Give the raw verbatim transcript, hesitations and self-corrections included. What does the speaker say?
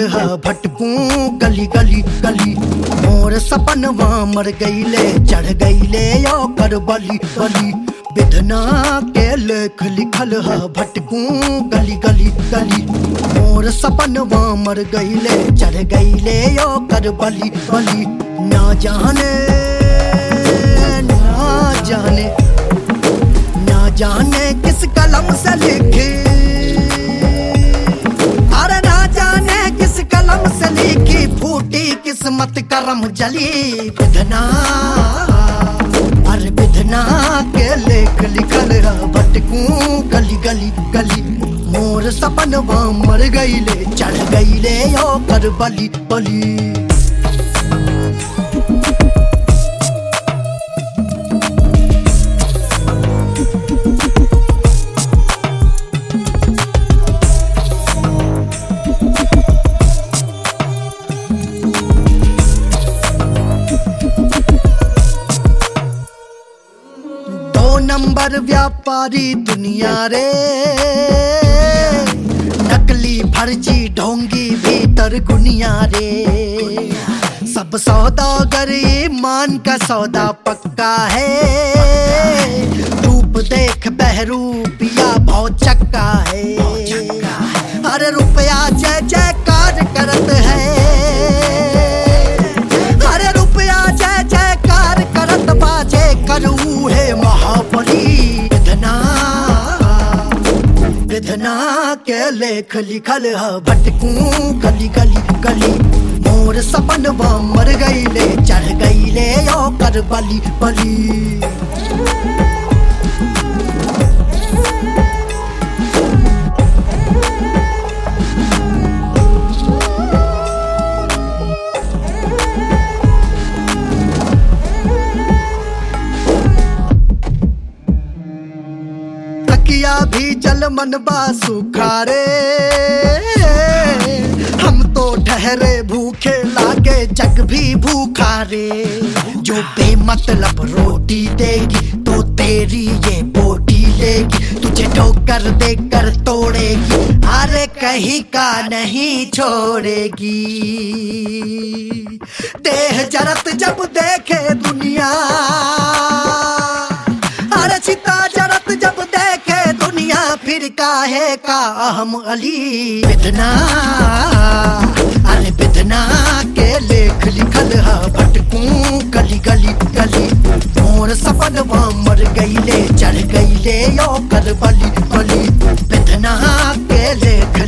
है भटकू गली गली गली। मोर सपनवा मर गईले चढ़ गईले यो कर बली बली। विधना के लेख लिखल है भटकू गली गली गली। मोर सपनवा मर गईले चढ़ गईले यो कर बली बली। ना जाने ना जाने ना जाने किस कलम से लिखी, अरे ना जाने किस कलम से लिखी फूटी किस्मत करम जली। विधना अरे विधना के लेख लिखल है भटकू गली गली गली। मोर सपनवा मर गईले चढ़ गईले यो कर बली बली। नंबर व्यापारी दुनिया रे, नकली फर्जी ढोंगी भीतर गुनिया रे। सब सौदागर ईमान का सौदा पक्का है, रूप देख बहरूपिया भाव चक्का है। अरे रुपया जय जयकार करत है, अरे रुपया जय जयकार करत बाजे करू है महाबली। विधना विधना के लेख लिखल है भटकू गली गली गली। मोर सपनवा मर गईले चढ़ गईले यो कर बली बली। तकिया भी जल मनबा सुखारे, हम तो ठहरे भूखे लागे जग भी भूखा रे। जो बेमतलब रोटी देगी तो तेरी ये बोटी लेगी, तुझे ठोकर देकर तोड़ेगी अरे कहीं का नहीं छोड़ेगी। देह जरत जब देखे दुनिया, अरे चिता जरत जब देखे दुनिया फिर काहे का अहम अली। विधना अरे विधना के लेख लिखल है भटकू गली गली गली। मोर सपनवा मर गईले चढ़ गईले यो कर बली बली। विधना के लेख